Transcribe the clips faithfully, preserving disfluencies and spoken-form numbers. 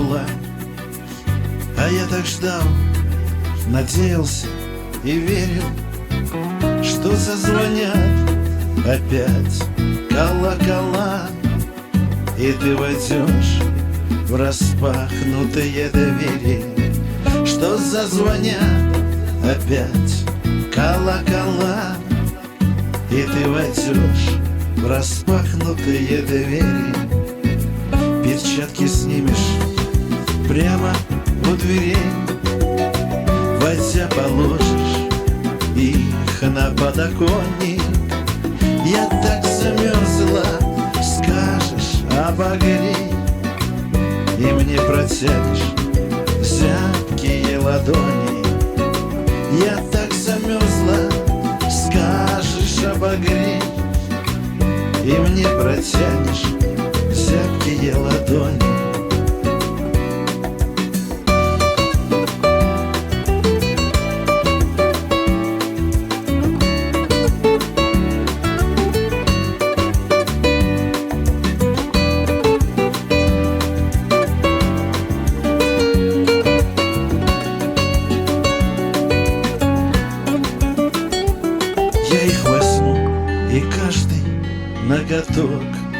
пришла. А я так ждал, надеялся и верил, что зазвонят опять колокола, и ты войдешь в распахнутые двери, что зазвонят опять колокола, и ты войдешь в распахнутые двери. Перчатки снимешь прямо у дверей, войдя положишь их на подоконник. Я так замерзла, скажешь, обогрей, и мне протянешь зябкие ладони. Я так замерзла, скажешь, обогрей, и мне протянешь зябкие ладони. Я их возьму, и каждый ноготок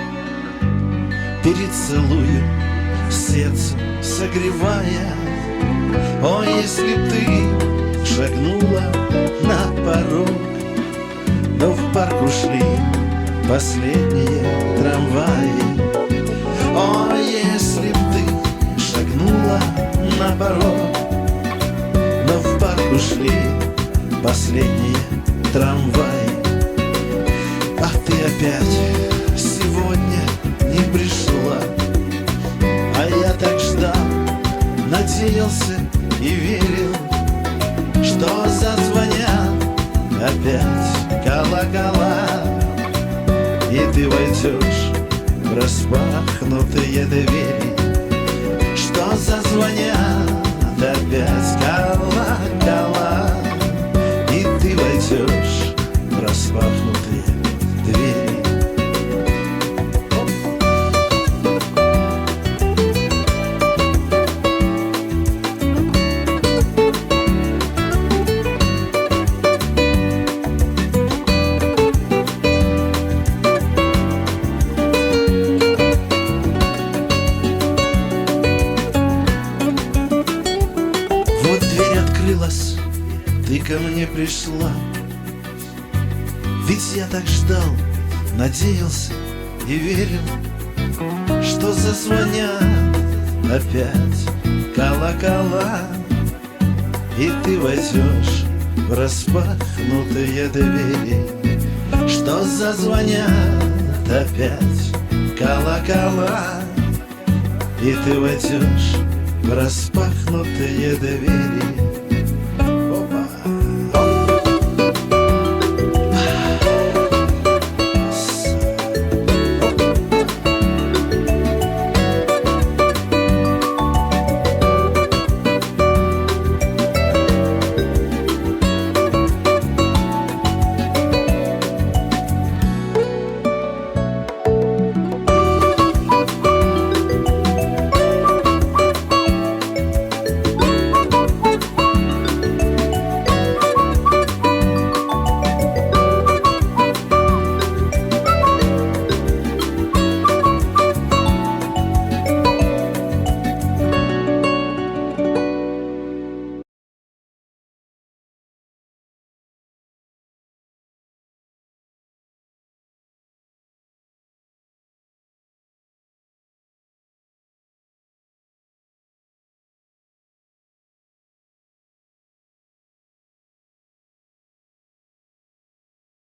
перецелую, сердцем согревая. О, если б ты шагнула на порог, но в парк ушли последние трамваи. О, если б ты шагнула на порог, но в парк ушли последние трамваи. А ты опять сегодня не пришла, а я так ждал, надеялся и верил, что зазвонят опять колокола, и ты войдешь в распахнутые двери, что зазвонят опять колокола, и ты войдешь в распахнутые двери. Вот дверь открылась, ты ко мне пришла. Ведь я так ждал, надеялся и верил, что зазвонят опять колокола, и ты войдешь в распахнутые двери, что зазвонят опять колокола, и ты войдешь в распахнутые двери.